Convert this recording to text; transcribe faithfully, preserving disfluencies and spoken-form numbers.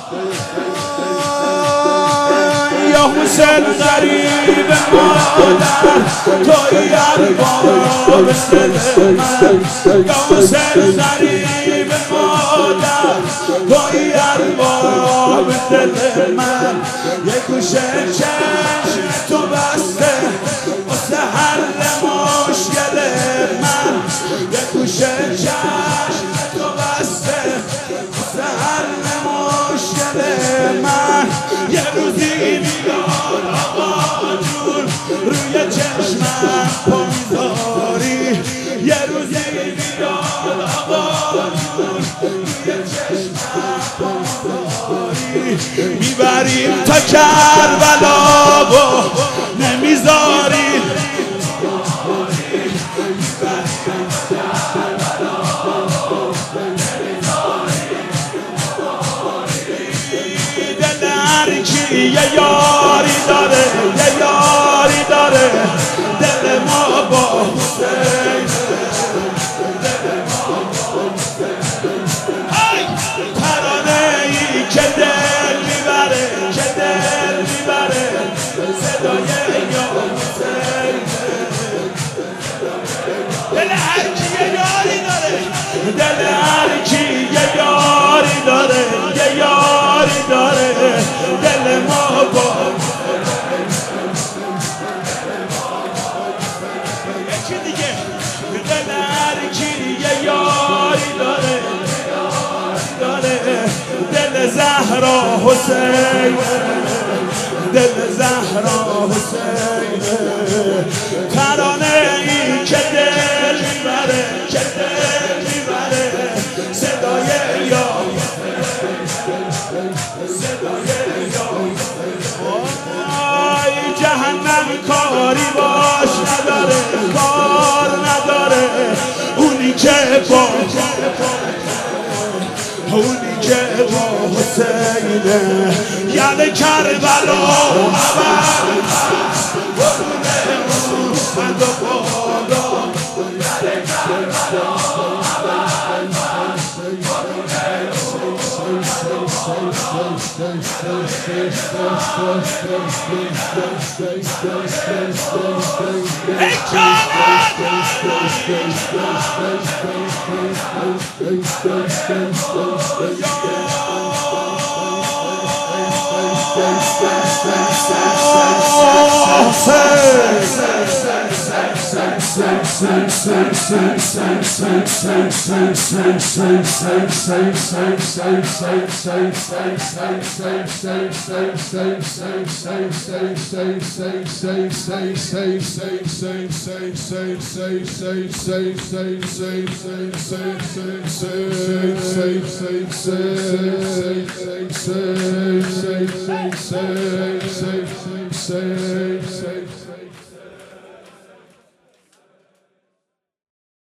یا حسین غریب مادر توی ارباب دل من یا حسین غریب مادر توی ارباب دل من یک گوشه چشم تو بسته واسه حل مشکل من یک گوشه چشم تو بسته واسه حل مشکل من یه روزی میاد آقا جون روی چشمم پایداری یه روزی میاد آقا جون روی چشمم پایداری میبریم تا کربلا و نمیذاری یه یاری داره یه یاری داره دل ما با حسین دل ما با حسین ترانه ای که دل میبره که دل میبره صدای یا حسین دل هر کی یه یاری داره دل هر کی یه یاری داره یه یاری داره دل ما با یکی دیگه دل هر کی یه یاری داره داره دل زهرا حسین دل زهرا حسین ترانه ای که دل میبره که دل میبره صدای یا صدای یا جهنم کاری باش نداره کار نداره اونی که با اونی که با حسینه یعنی کربلا عبر برونه اومد و بالا یعنی کربلا عبر برونه say, say, say, say, say, say.